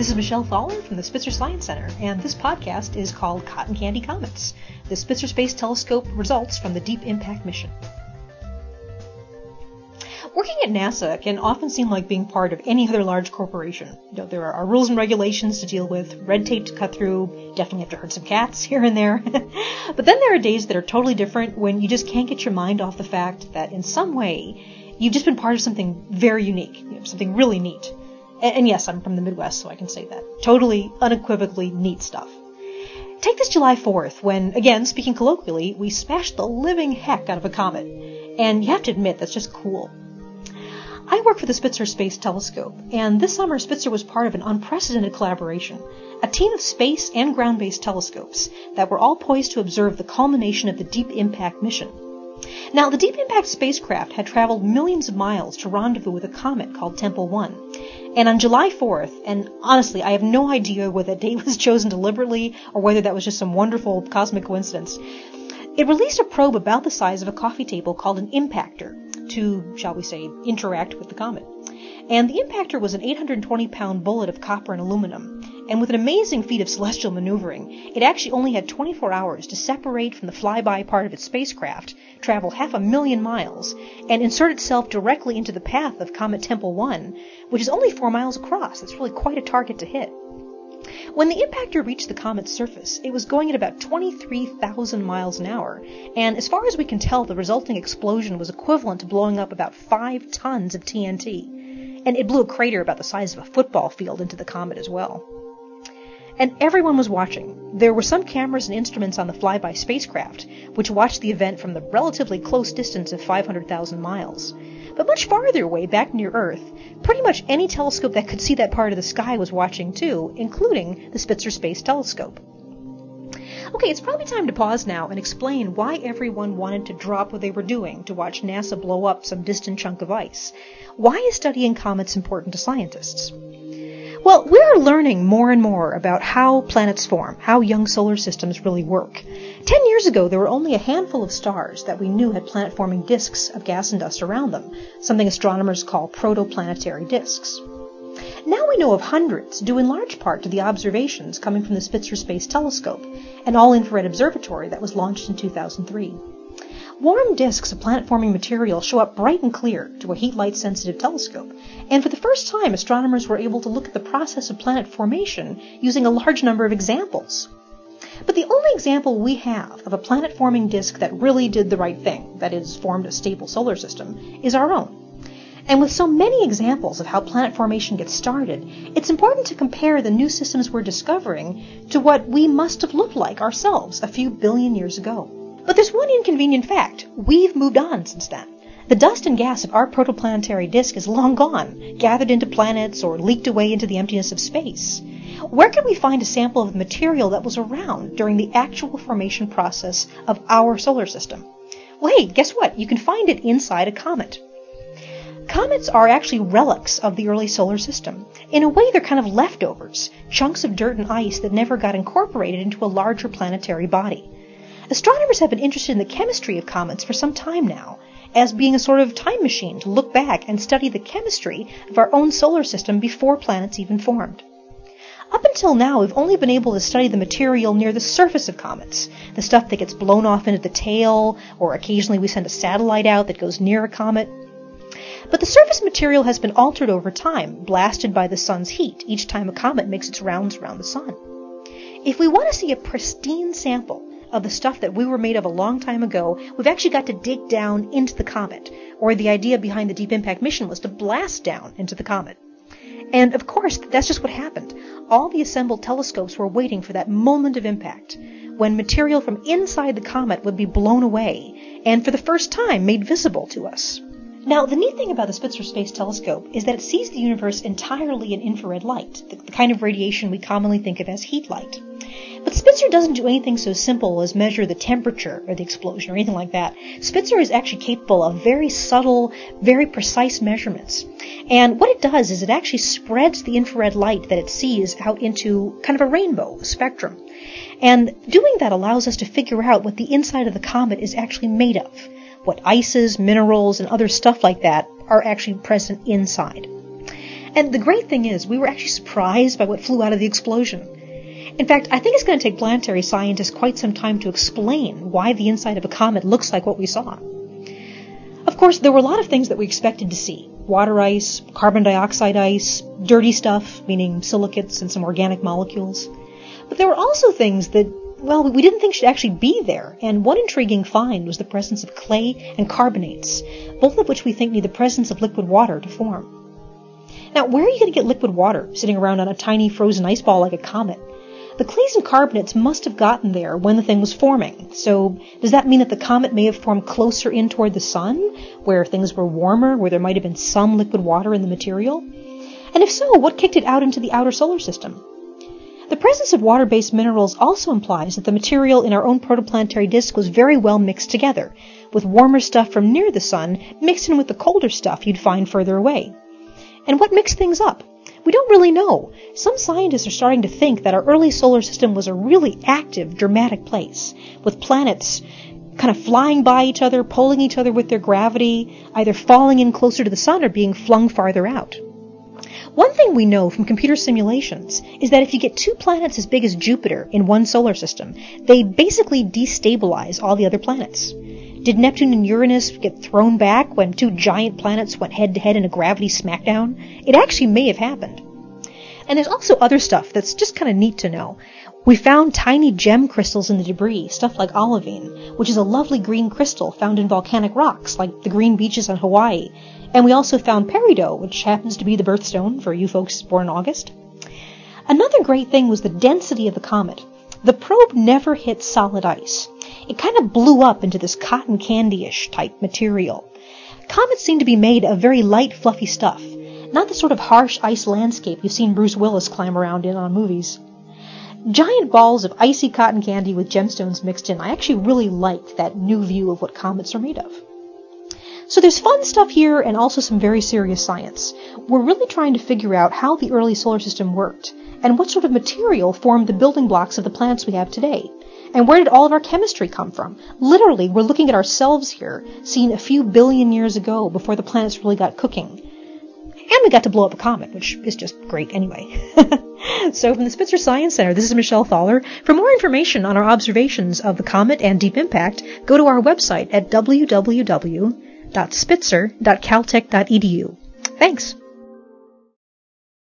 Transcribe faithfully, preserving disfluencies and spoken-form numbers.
This is Michelle Thaler from the Spitzer Science Center, and this podcast is called Cotton Candy Comets, the Spitzer Space Telescope results from the Deep Impact mission. Working at NASA can often seem like being part of any other large corporation. You know, there are rules and regulations to deal with, red tape to cut through, definitely have to herd some cats here and there. But then there are days that are totally different when you just can't get your mind off the fact that in some way you've just been part of something very unique, you know, something really neat. And, and yes, I'm from the Midwest, so I can say that. Totally, unequivocally neat stuff. Take this July fourth, when, again, speaking colloquially, we smashed the living heck out of a comet. And you have to admit, that's just cool. I work for the Spitzer Space Telescope, and this summer Spitzer was part of an unprecedented collaboration, a team of space and ground-based telescopes that were all poised to observe the culmination of the Deep Impact mission. Now, the Deep Impact spacecraft had traveled millions of miles to rendezvous with a comet called Tempel one, and on July fourth, and honestly, I have no idea whether that date was chosen deliberately or whether that was just some wonderful cosmic coincidence, it released a probe about the size of a coffee table called an impactor to, shall we say, interact with the comet. And the impactor was an eight hundred twenty pound bullet of copper and aluminum, and with an amazing feat of celestial maneuvering, it actually only had twenty-four hours to separate from the flyby part of its spacecraft, travel half a million miles, and insert itself directly into the path of Comet Tempel one, which is only four miles across. It's really quite a target to hit. When the impactor reached the comet's surface, it was going at about twenty-three thousand miles an hour, and as far as we can tell, the resulting explosion was equivalent to blowing up about five tons of T N T, and it blew a crater about the size of a football field into the comet as well. And everyone was watching. There were some cameras and instruments on the flyby spacecraft, which watched the event from the relatively close distance of five hundred thousand miles. But much farther away, back near Earth, pretty much any telescope that could see that part of the sky was watching too, including the Spitzer Space Telescope. Okay, it's probably time to pause now and explain why everyone wanted to drop what they were doing to watch NASA blow up some distant chunk of ice. Why is studying comets important to scientists? Well, we're learning more and more about how planets form, how young solar systems really work. Ten years ago, there were only a handful of stars that we knew had planet-forming disks of gas and dust around them, something astronomers call protoplanetary disks. Now we know of hundreds, due in large part to the observations coming from the Spitzer Space Telescope, an all-infrared observatory that was launched in two thousand three. Warm disks of planet-forming material show up bright and clear to a heat-light-sensitive telescope, and for the first time, astronomers were able to look at the process of planet formation using a large number of examples. But the only example we have of a planet-forming disk that really did the right thing, that is, formed a stable solar system, is our own. And with so many examples of how planet formation gets started, it's important to compare the new systems we're discovering to what we must have looked like ourselves a few billion years ago. But there's one inconvenient fact. We've moved on since then. The dust and gas of our protoplanetary disk is long gone, gathered into planets or leaked away into the emptiness of space. Where can we find a sample of the material that was around during the actual formation process of our solar system? Well, hey, guess what? You can find it inside a comet. Comets are actually relics of the early solar system. In a way, they're kind of leftovers, chunks of dirt and ice that never got incorporated into a larger planetary body. Astronomers have been interested in the chemistry of comets for some time now, as being a sort of time machine to look back and study the chemistry of our own solar system before planets even formed. Up until now, we've only been able to study the material near the surface of comets, the stuff that gets blown off into the tail, or occasionally we send a satellite out that goes near a comet. But the surface material has been altered over time, blasted by the sun's heat each time a comet makes its rounds around the sun. If we want to see a pristine sample of the stuff that we were made of a long time ago, we've actually got to dig down into the comet, or the idea behind the Deep Impact mission was to blast down into the comet. And of course, that's just what happened. All the assembled telescopes were waiting for that moment of impact, when material from inside the comet would be blown away, and for the first time made visible to us. Now, the neat thing about the Spitzer Space Telescope is that it sees the universe entirely in infrared light, the, the kind of radiation we commonly think of as heat light. But Spitzer doesn't do anything so simple as measure the temperature of the explosion or anything like that. Spitzer is actually capable of very subtle, very precise measurements. And what it does is it actually spreads the infrared light that it sees out into kind of a rainbow, a spectrum. And doing that allows us to figure out what the inside of the comet is actually made of, what ices, minerals, and other stuff like that are actually present inside. And the great thing is, we were actually surprised by what flew out of the explosion. In fact, I think it's going to take planetary scientists quite some time to explain why the inside of a comet looks like what we saw. Of course, there were a lot of things that we expected to see. Water ice, carbon dioxide ice, dirty stuff, meaning silicates and some organic molecules. But there were also things that, well, we didn't think should actually be there, and one intriguing find was the presence of clay and carbonates, both of which we think need the presence of liquid water to form. Now, where are you going to get liquid water sitting around on a tiny frozen ice ball like a comet? The clays and carbonates must have gotten there when the thing was forming, so does that mean that the comet may have formed closer in toward the sun, where things were warmer, where there might have been some liquid water in the material? And if so, what kicked it out into the outer solar system? The presence of water-based minerals also implies that the material in our own protoplanetary disk was very well mixed together, with warmer stuff from near the sun mixed in with the colder stuff you'd find further away. And what mixed things up? We don't really know. Some scientists are starting to think that our early solar system was a really active, dramatic place, with planets kind of flying by each other, pulling each other with their gravity, either falling in closer to the sun or being flung farther out. One thing we know from computer simulations is that if you get two planets as big as Jupiter in one solar system, they basically destabilize all the other planets. Did Neptune and Uranus get thrown back when two giant planets went head-to-head in a gravity smackdown? It actually may have happened. And there's also other stuff that's just kind of neat to know. We found tiny gem crystals in the debris, stuff like olivine, which is a lovely green crystal found in volcanic rocks, like the green beaches on Hawaii. And we also found peridot, which happens to be the birthstone for you folks born in August. Another great thing was the density of the comet. The probe never hit solid ice. It kind of blew up into this cotton candy-ish type material. Comets seem to be made of very light, fluffy stuff, not the sort of harsh ice landscape you've seen Bruce Willis climb around in on movies. Giant balls of icy cotton candy with gemstones mixed in. I actually really like that new view of what comets are made of. So there's fun stuff here and also some very serious science. We're really trying to figure out how the early solar system worked and what sort of material formed the building blocks of the planets we have today. And where did all of our chemistry come from? Literally, we're looking at ourselves here, seen a few billion years ago before the planets really got cooking. And we got to blow up a comet, which is just great anyway. So from the Spitzer Science Center, this is Michelle Thaller. For more information on our observations of the comet and Deep Impact, go to our website at w w w dot spitzer dot caltech dot e d u. Thanks.